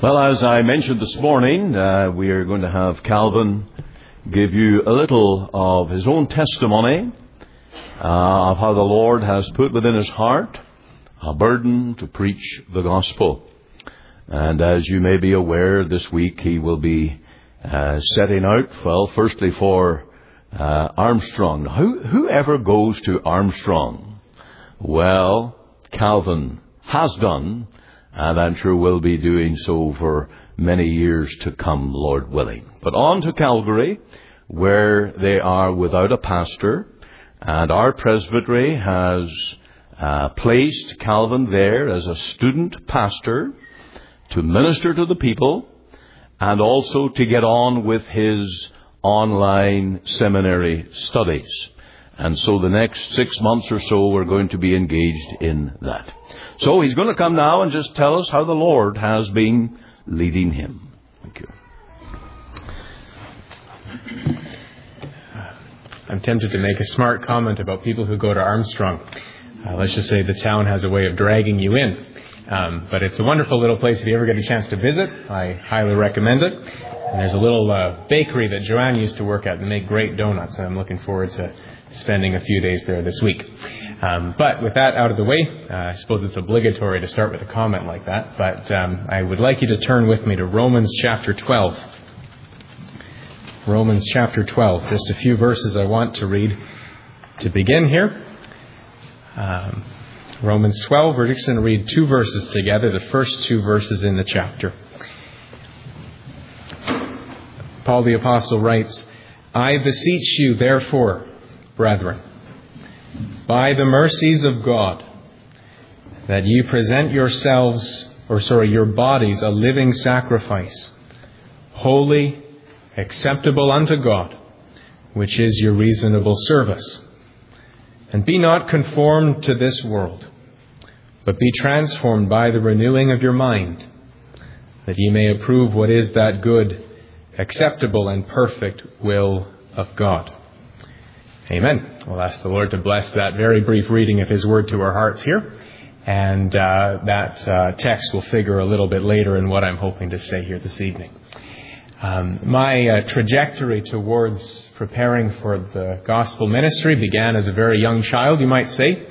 Well, as I mentioned this morning, we are going to have Calvin give you a little of his own testimony of how the Lord has put within his heart a burden to preach the gospel. And as you may be aware, this week he will be setting out, well, firstly for Armstrong. Who ever goes to Armstrong? Well, Calvin has done, and I'm sure will be doing so for many years to come, Lord willing. But on to Calgary, where they are without a pastor, and our presbytery has placed Calvin there as a student pastor to minister to the people and also to get on with his online seminary studies. And so the next 6 months or so we're going to be engaged in that. So he's going to come now and just tell us how the Lord has been leading him. Thank you. I'm tempted to make a smart comment about people who go to Armstrong. Let's just say the town has a way of dragging you in. But it's a wonderful little place if you ever get a chance to visit. I highly recommend it. And there's a little bakery that Joanne used to work at and make great donuts. And I'm looking forward to spending a few days there this week. But with that out of the way, I suppose it's obligatory to start with a comment like that. But I would like you to turn with me to Romans chapter 12. Romans chapter 12. Just a few verses I want to read to begin here. Romans 12, we're just going to read two verses together, the first two verses in the chapter. Paul the Apostle writes, I beseech you, therefore, brethren, by the mercies of God, that you present your bodies a living sacrifice, holy, acceptable unto God, which is your reasonable service. And be not conformed to this world, but be transformed by the renewing of your mind, that ye may approve what is that good, acceptable, and perfect will of God. Amen. We'll ask the Lord to bless that very brief reading of His Word to our hearts here. And that text will figure a little bit later in what I'm hoping to say here this evening. My trajectory towards preparing for the gospel ministry began as a very young child, you might say.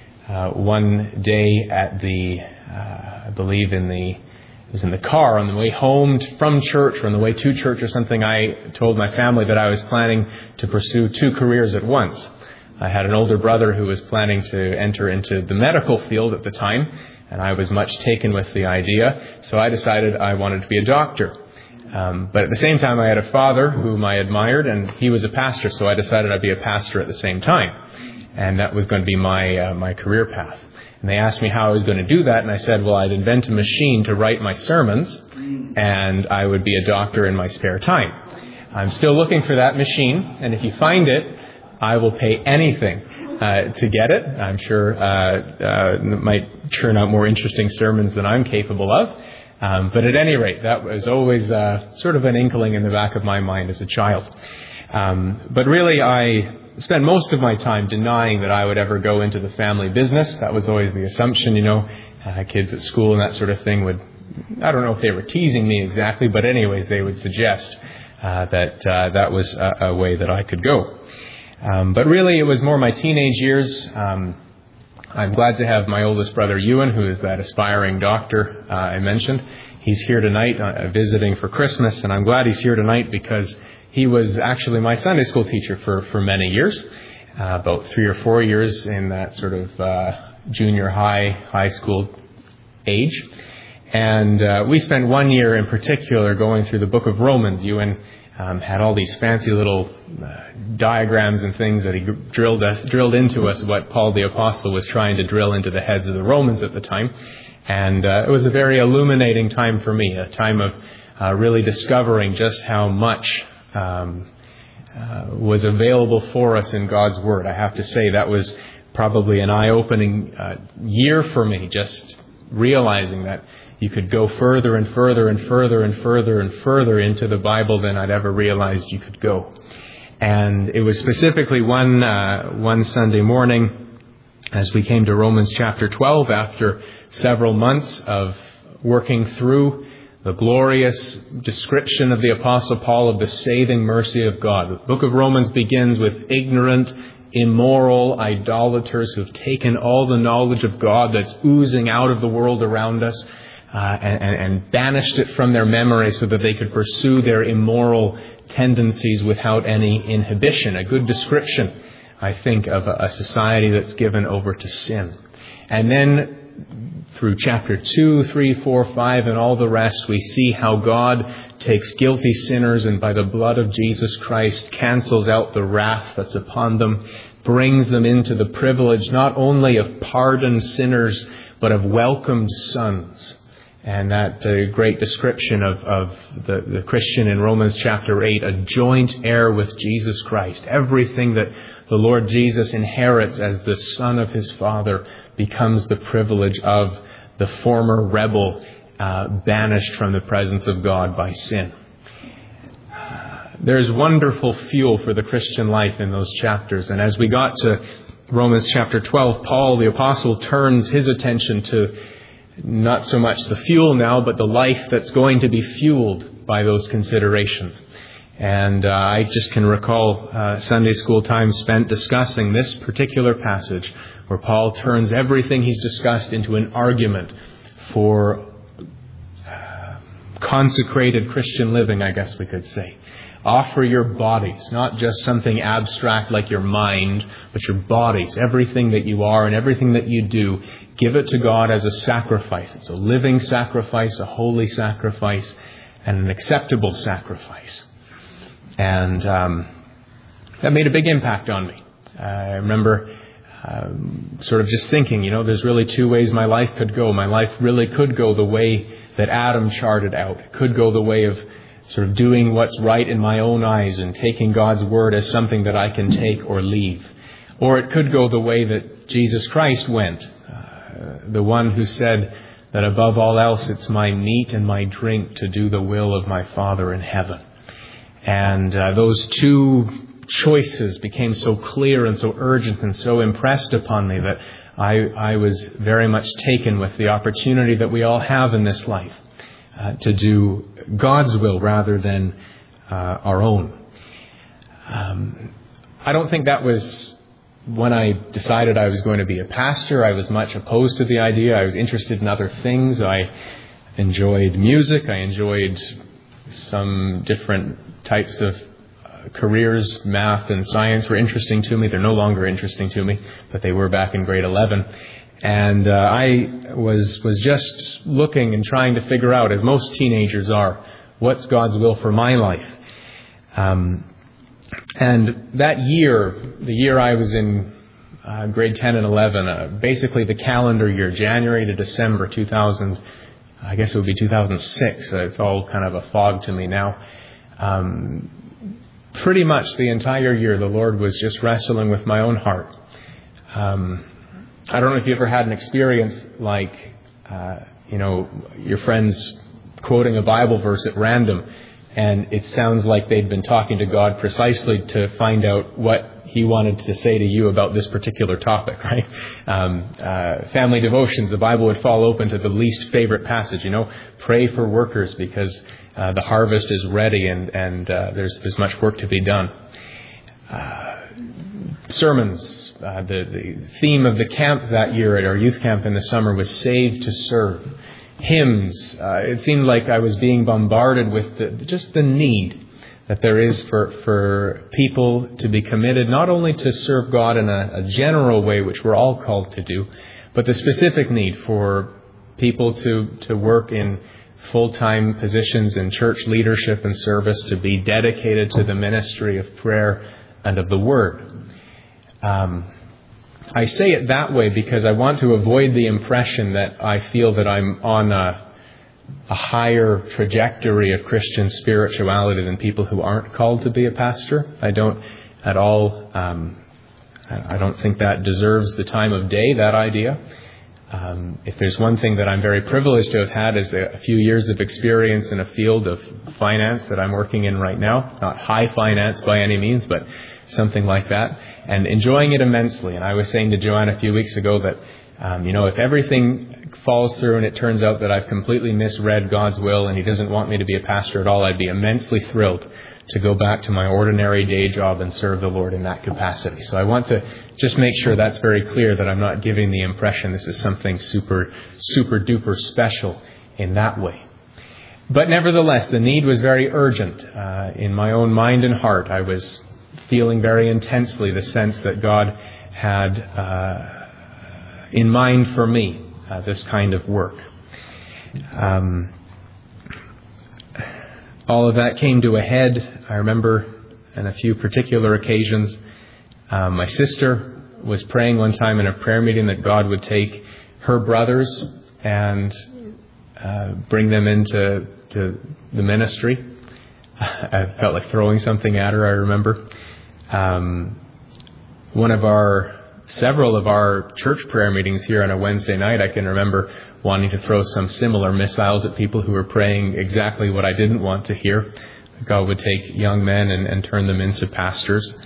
One day at I believe it was in the car on the way home from church or on the way to church or something, I told my family that I was planning to pursue two careers at once. I had an older brother who was planning to enter into the medical field at the time, and I was much taken with the idea, so I decided I wanted to be a doctor. But at the same time, I had a father whom I admired, and he was a pastor, so I decided I'd be a pastor at the same time. And that was going to be my career path. And they asked me how I was going to do that, and I said, well, I'd invent a machine to write my sermons, and I would be a doctor in my spare time. I'm still looking for that machine, and if you find it, I will pay anything to get it. I'm sure it might turn out more interesting sermons than I'm capable of. But at any rate, that was always sort of an inkling in the back of my mind as a child. But really, I spent most of my time denying that I would ever go into the family business. That was always the assumption, kids at school and that sort of thing would, I don't know if they were teasing me exactly, but anyways, they would suggest that was a way that I could go. But really, it was more my teenage years. I'm glad to have my oldest brother, Ewan, who is that aspiring doctor I mentioned. He's here tonight visiting for Christmas, and I'm glad he's here tonight because he was actually my Sunday school teacher for many years, about 3 or 4 years in that sort of junior high school age. And we spent 1 year in particular going through the book of Romans. Ewan had all these fancy little diagrams and things that he drilled into us what Paul the Apostle was trying to drill into the heads of the Romans at the time. And it was a very illuminating time for me, a time of really discovering just how much was available for us in God's Word. I have to say that was probably an eye-opening year for me, just realizing that you could go further and further and further and further and further into the Bible than I'd ever realized you could go. And it was specifically one Sunday morning as we came to Romans chapter 12 after several months of working through the glorious description of the Apostle Paul of the saving mercy of God. The book of Romans begins with ignorant, immoral idolaters who have taken all the knowledge of God that's oozing out of the world around us and banished it from their memory so that they could pursue their immoral tendencies without any inhibition. A good description, I think, of a society that's given over to sin. And then through chapter 2, 3, 4, 5, and all the rest, we see how God takes guilty sinners and by the blood of Jesus Christ cancels out the wrath that's upon them, brings them into the privilege not only of pardoned sinners, but of welcomed sons. And that great description of the Christian in Romans chapter 8, a joint heir with Jesus Christ. Everything that the Lord Jesus inherits as the Son of His Father becomes the privilege of the former rebel banished from the presence of God by sin. There's wonderful fuel for the Christian life in those chapters. And as we got to Romans chapter 12, Paul the Apostle turns his attention to not so much the fuel now, but the life that's going to be fueled by those considerations. And I just can recall Sunday school time spent discussing this particular passage where Paul turns everything he's discussed into an argument for consecrated Christian living, I guess we could say. Offer your bodies, not just something abstract like your mind, but your bodies, everything that you are and everything that you do. Give it to God as a sacrifice. It's a living sacrifice, a holy sacrifice, and an acceptable sacrifice. And that made a big impact on me. I remember sort of just thinking, there's really two ways my life could go. My life really could go the way that Adam charted out. It could go the way of sort of doing what's right in my own eyes and taking God's word as something that I can take or leave. Or it could go the way that Jesus Christ went, the one who said that above all else it's my meat and my drink to do the will of my Father in heaven. And those two choices became so clear and so urgent and so impressed upon me that I was very much taken with the opportunity that we all have in this life to do God's will rather than our own. I don't think that was when I decided I was going to be a pastor. I was much opposed to the idea. I was interested in other things. I enjoyed music. I enjoyed some different types of careers. Math and science were interesting to me. They're no longer interesting to me, but they were back in grade 11. And I was just looking and trying to figure out, as most teenagers are, what's God's will for my life. And that year, the year I was in grade 10 and 11, basically the calendar year, January to December 2000, I guess it would be 2006. It's all kind of a fog to me now. Pretty much the entire year, the Lord was just wrestling with my own heart. I don't know if you ever had an experience like, your friends quoting a Bible verse at random, and it sounds like they'd been talking to God precisely to find out what He wanted to say to you about this particular topic, right? Family devotions, the Bible would fall open to the least favorite passage, pray for workers because the harvest is ready and there's much work to be done. Sermons. The theme of the camp that year at our youth camp in the summer was Saved to Serve. Hymns. It seemed like I was being bombarded with just the need that there is for people to be committed not only to serve God in a general way, which we're all called to do, but the specific need for people to work in full-time positions in church leadership and service, to be dedicated to the ministry of prayer and of the Word. I say it that way because I want to avoid the impression that I feel that I'm on a higher trajectory of Christian spirituality than people who aren't called to be a pastor. I don't at all. I don't think that deserves the time of day, that idea. If there's one thing that I'm very privileged to have had is a few years of experience in a field of finance that I'm working in right now. Not high finance by any means, but something like that. And enjoying it immensely. And I was saying to Joanne a few weeks ago that If everything falls through and it turns out that I've completely misread God's will and He doesn't want me to be a pastor at all, I'd be immensely thrilled to go back to my ordinary day job and serve the Lord in that capacity. So I want to just make sure that's very clear, that I'm not giving the impression this is something super, super duper special in that way. But nevertheless, the need was very urgent. In my own mind and heart, I was feeling very intensely the sense that God had in mind for me this kind of work. All of that came to a head. I remember on a few particular occasions, my sister was praying one time in a prayer meeting that God would take her brothers and bring them into the ministry. I felt like throwing something at her, I remember. Several of our church prayer meetings here on a Wednesday night, I can remember wanting to throw some similar missiles at people who were praying exactly what I didn't want to hear. God would take young men and turn them into pastors.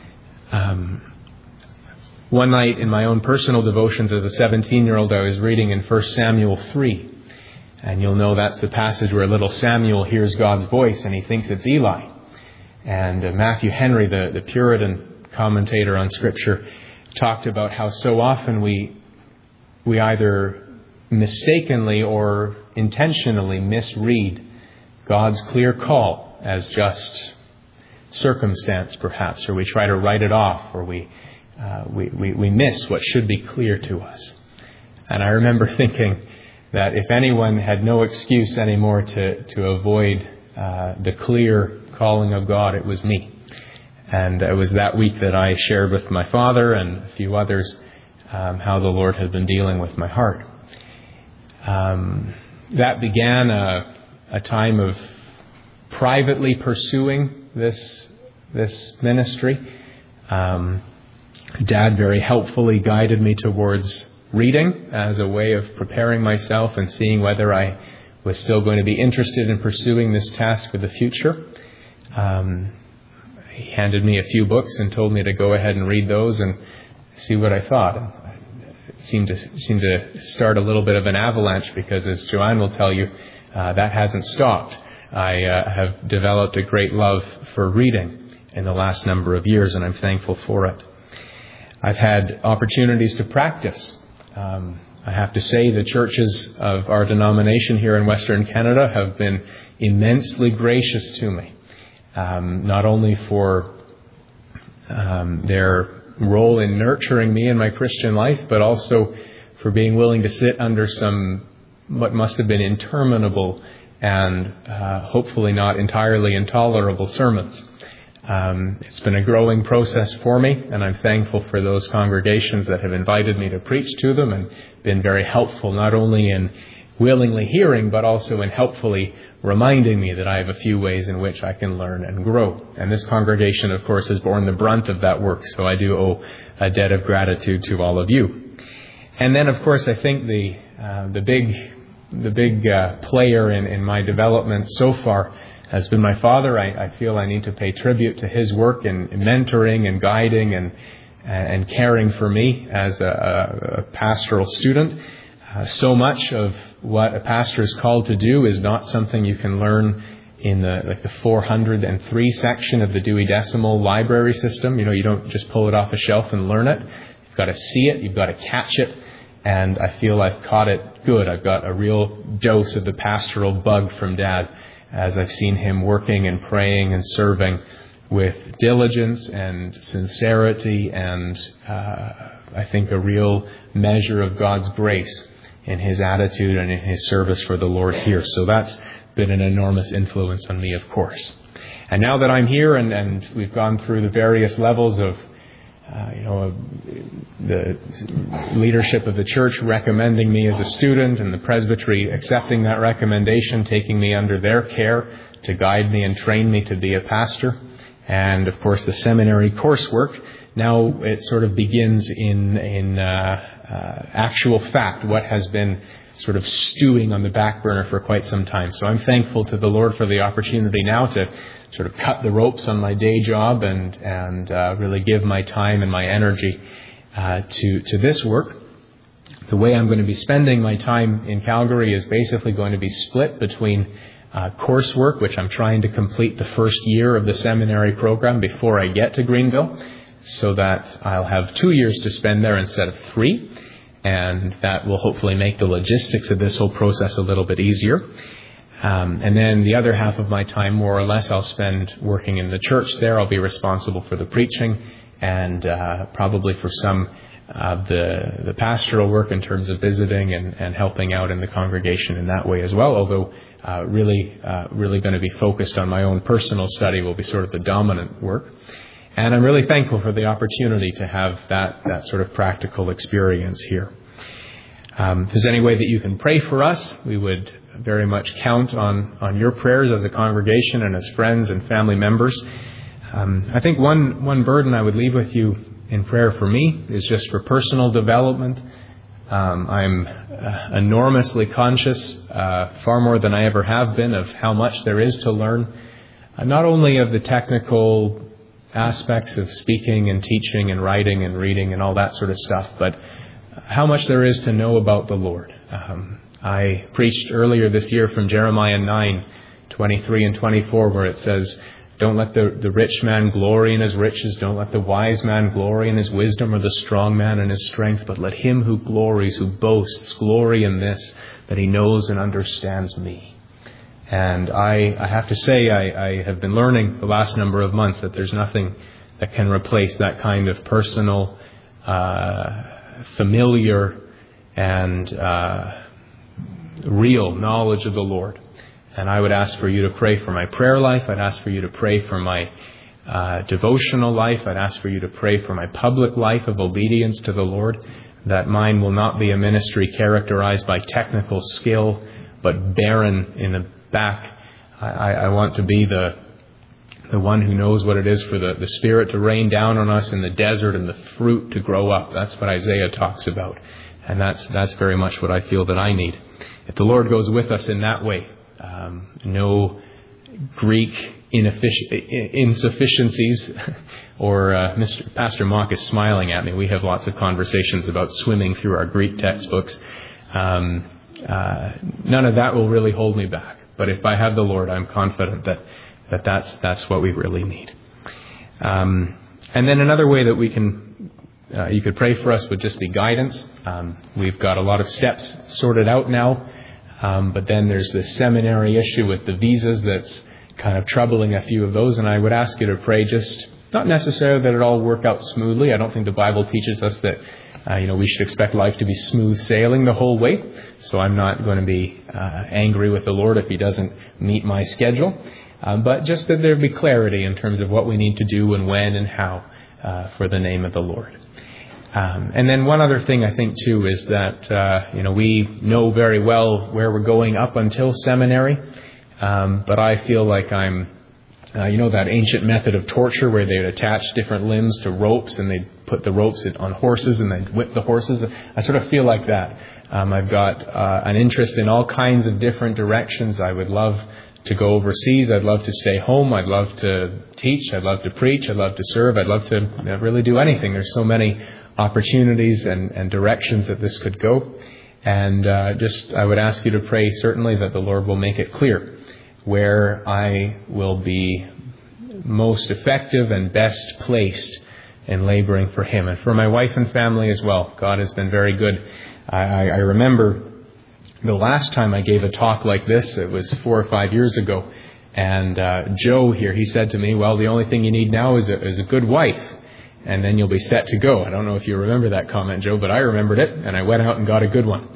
One night in my own personal devotions as a 17-year-old, I was reading in 1 Samuel 3. And you'll know that's the passage where little Samuel hears God's voice and he thinks it's Eli. And Matthew Henry, the Puritan commentator on Scripture, talked about how so often we either mistakenly or intentionally misread God's clear call as just circumstance, perhaps, or we try to write it off, or we miss what should be clear to us. And I remember thinking that if anyone had no excuse anymore to avoid the clear calling of God, it was me. And it was that week that I shared with my father and a few others how the Lord had been dealing with my heart. That began a time of privately pursuing this ministry. Dad very helpfully guided me towards reading as a way of preparing myself and seeing whether I was still going to be interested in pursuing this task for the future. He handed me a few books and told me to go ahead and read those and see what I thought. It seemed to start a little bit of an avalanche because, as Joanne will tell you, that hasn't stopped. I have developed a great love for reading in the last number of years, and I'm thankful for it. I've had opportunities to practice. I have to say the churches of our denomination here in Western Canada have been immensely gracious to me. Not only for their role in nurturing me in my Christian life, but also for being willing to sit under some what must have been interminable and hopefully not entirely intolerable sermons. It's been a growing process for me, and I'm thankful for those congregations that have invited me to preach to them and been very helpful, not only in willingly hearing, but also in helpfully reminding me that I have a few ways in which I can learn and grow. And this congregation, of course, has borne the brunt of that work, so I do owe a debt of gratitude to all of you. And then, of course, I think the big player in my development so far has been my father. I feel I need to pay tribute to his work in mentoring and guiding and caring for me as a pastoral student. So much of what a pastor is called to do is not something you can learn in the 403 section of the Dewey Decimal Library System. You don't just pull it off a shelf and learn it. You've got to see it. You've got to catch it. And I feel I've caught it good. I've got a real dose of the pastoral bug from Dad as I've seen him working and praying and serving with diligence and sincerity and I think a real measure of God's grace in his attitude and in his service for the Lord here. So that's been an enormous influence on me, of course. And now that I'm here and we've gone through the various levels of the leadership of the church recommending me as a student and the presbytery accepting that recommendation, taking me under their care to guide me and train me to be a pastor, and of course the seminary coursework, now it sort of begins in actual fact what has been sort of stewing on the back burner for quite some time. So I'm thankful to the Lord for the opportunity now to sort of cut the ropes on my day job and really give my time and my energy to this work. The way I'm going to be spending my time in Calgary is basically going to be split between coursework, which I'm trying to complete the first year of the seminary program before I get to Greenville, so that I'll have 2 years to spend there instead of 3, and that will hopefully make the logistics of this whole process a little bit easier. And then the other half of my time, more or less, I'll spend working in the church there. I'll be responsible for the preaching and probably for some of the pastoral work in terms of visiting and helping out in the congregation in that way as well, although really going to be focused on my own personal study will be sort of the dominant work. And I'm really thankful for the opportunity to have that sort of practical experience here. If there's any way that you can pray for us, we would very much count on your prayers as a congregation and as friends and family members. I think one burden I would leave with you in prayer for me is just for personal development. I'm enormously conscious, far more than I ever have been, of how much there is to learn, not only of the technical aspects of speaking and teaching and writing and reading and all that sort of stuff, but how much there is to know about the Lord. I preached earlier this year from Jeremiah 9:23 and 24, where it says, "Don't let the rich man glory in his riches. Don't let the wise man glory in his wisdom, or the strong man in his strength. But let him who glories, who boasts, glory in this, that he knows and understands me." And I have to say, I have been learning the last number of months that there's nothing that can replace that kind of personal, familiar, and real knowledge of the Lord. And I would ask for you to pray for my prayer life. I'd ask for you to pray for my devotional life. I'd ask for you to pray for my public life of obedience to the Lord, that mine will not be a ministry characterized by technical skill, but barren in the back. I want to be the one who knows what it is for the Spirit to rain down on us in the desert and the fruit to grow up. That's what Isaiah talks about. And that's very much what I feel that I need. If the Lord goes with us in that way, no Greek insufficiencies, or Pastor Mock is smiling at me. We have lots of conversations about swimming through our Greek textbooks. None of that will really hold me back. But if I have the Lord, I'm confident that's what we really need. And then another way that you could pray for us would just be guidance. We've got a lot of steps sorted out now. But then there's the seminary issue with the visas that's kind of troubling a few of those. And I would ask you to pray, just not necessarily that it all work out smoothly. I don't think the Bible teaches us that we should expect life to be smooth sailing the whole way. So I'm not going to be angry with the Lord if He doesn't meet my schedule. But just that there be clarity in terms of what we need to do and when and how for the name of the Lord. And then one other thing I think too is that we know very well where we're going up until seminary, but I feel like I'm that ancient method of torture where they'd attach different limbs to ropes and they'd put the ropes on horses and they'd whip the horses. I sort of feel like that. I've got an interest in all kinds of different directions. I would love to go overseas. I'd love to stay home. I'd love to teach. I'd love to preach. I'd love to serve. I'd love to really do anything. There's so many opportunities and directions that this could go. And I would ask you to pray certainly that the Lord will make it clear where I will be most effective and best placed in laboring for Him. And for my wife and family as well. God has been very good. I remember the last time I gave a talk like this, it was 4 or 5 years ago. And Joe here, he said to me, well, the only thing you need now is a good wife. And then you'll be set to go. I don't know if you remember that comment, Joe, but I remembered it, and I went out and got a good one.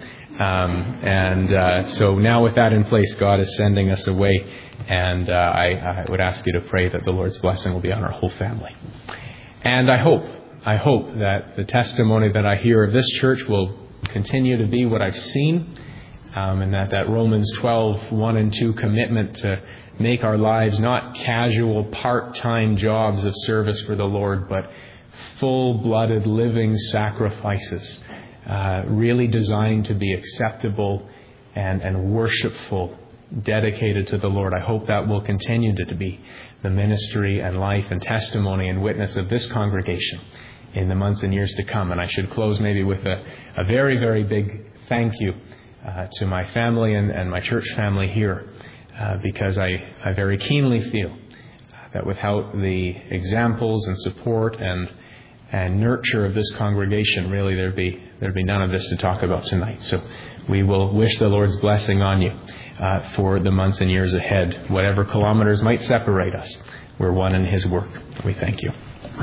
So now with that in place, God is sending us away, and I would ask you to pray that the Lord's blessing will be on our whole family. And I hope that the testimony that I hear of this church will continue to be what I've seen, and that Romans 12:1 and 2 commitment to make our lives not casual part-time jobs of service for the Lord, but full-blooded living sacrifices, really designed to be acceptable and worshipful, dedicated to the Lord. I hope that will continue to be the ministry and life and testimony and witness of this congregation. in the months and years to come. And I should close maybe with a very, very big thank you to my family and my church family here, because I very keenly feel that without the examples and support and nurture of this congregation, really there'd be none of this to talk about tonight. So we will wish the Lord's blessing on you for the months and years ahead. Whatever kilometers might separate us, we're one in His work. We thank you.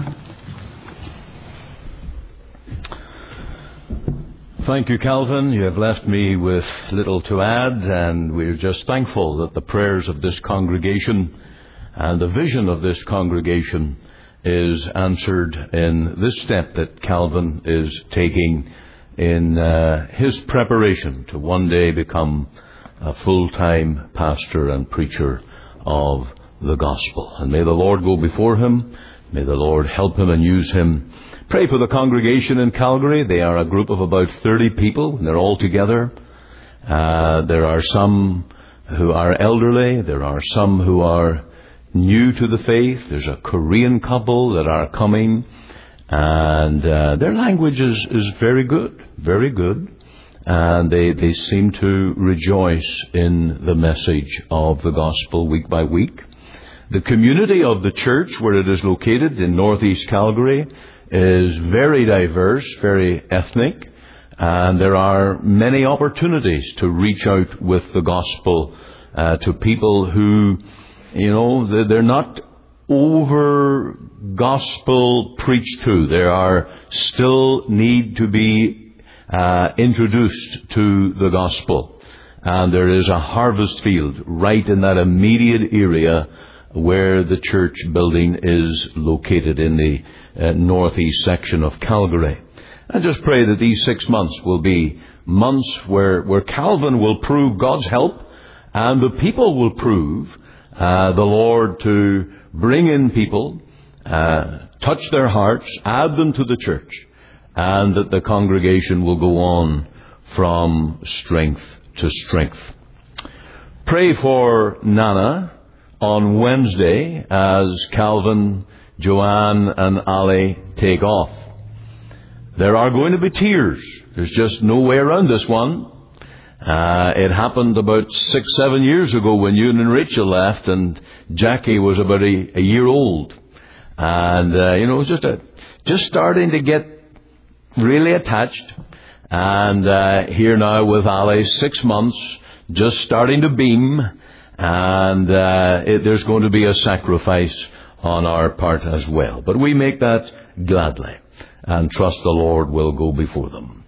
Thank you, Calvin. You have left me with little to add, and we're just thankful that the prayers of this congregation and the vision of this congregation is answered in this step that Calvin is taking in his preparation to one day become a full-time pastor and preacher of the gospel. And may the Lord go before him. May the Lord help him and use him. Pray for the congregation in Calgary. They are a group of about 30 people, and they're all together. There are some who are elderly. There are some who are new to the faith. There's a Korean couple that are coming, and their language is very good, very good. And they seem to rejoice in the message of the gospel week by week. The community of the church where it is located in northeast Calgary is very diverse, very ethnic, and there are many opportunities to reach out with the gospel to people who, they're not over gospel preached to. There are still need to be introduced to the gospel. And there is a harvest field right in that immediate area where the church building is located in the northeast section of Calgary. I just pray that these 6 months will be months where Calvin will prove God's help, and the people will prove the Lord to bring in people, touch their hearts, add them to the church, and that the congregation will go on from strength to strength. Pray for Nana on Wednesday as Calvin, Joanne and Ali take off. There are going to be tears. There's just no way around this one. It happened about 6-7 years ago when Ewan and Rachel left, and Jackie was about a year old. And, it was just starting to get really attached. And here now with Ali, 6 months, just starting to beam. And there's going to be a sacrifice on our part as well. But we make that gladly and trust the Lord will go before them.